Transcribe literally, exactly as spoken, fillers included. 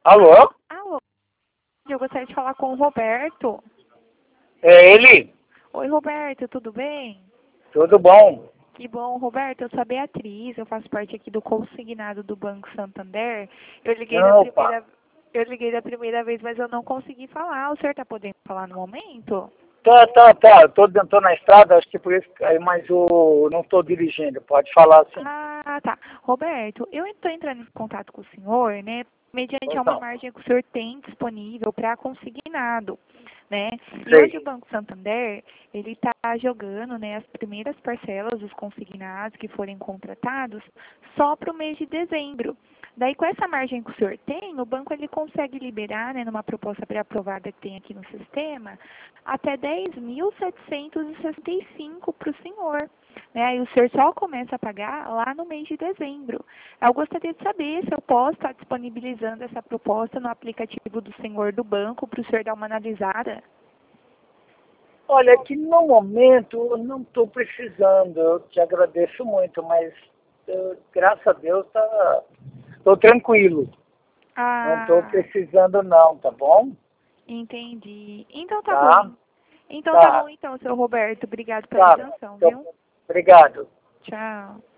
Alô? Alô, eu gostaria de falar com o Roberto. É ele? Oi, Roberto, tudo bem? Tudo bom? Que bom, Roberto, eu sou a Beatriz, eu faço parte aqui do consignado do Banco Santander. Eu liguei da Opa, primeira, eu liguei da primeira vez, mas eu não consegui falar. O senhor está podendo falar no momento? tá, tá, tá. Eu tô, tô na estrada, acho que por isso, que- aí, mas eu não estou dirigindo. Pode falar sim. Ah, tá. Roberto, eu estou entrando em contato com o senhor, né, mediante Pois a uma não. margem que o senhor tem disponível para consignado, né? E hoje o Sei. Banco Santander, ele está jogando, né, as primeiras parcelas dos consignados que forem contratados só para o mês de dezembro. Daí, com essa margem que o senhor tem, o banco ele consegue liberar, né, numa proposta pré-aprovada que tem aqui no sistema, até dez mil setecentos e sessenta e cinco para o senhor. Né? Aí o senhor só começa a pagar lá no mês de dezembro. Eu gostaria de saber se eu posso estar disponibilizando essa proposta no aplicativo do senhor do banco para o senhor dar uma analisada. Olha, que no momento eu não estou precisando. Eu te agradeço muito, mas eu, graças a Deus tá, estou tranquilo. Não estou Ah, precisando não, tá bom? entendi. Então tá Tá? bom. Então tá Tá, bom então, seu Roberto. Obrigado pela tá. atenção, Então, viu? obrigado. Tchau.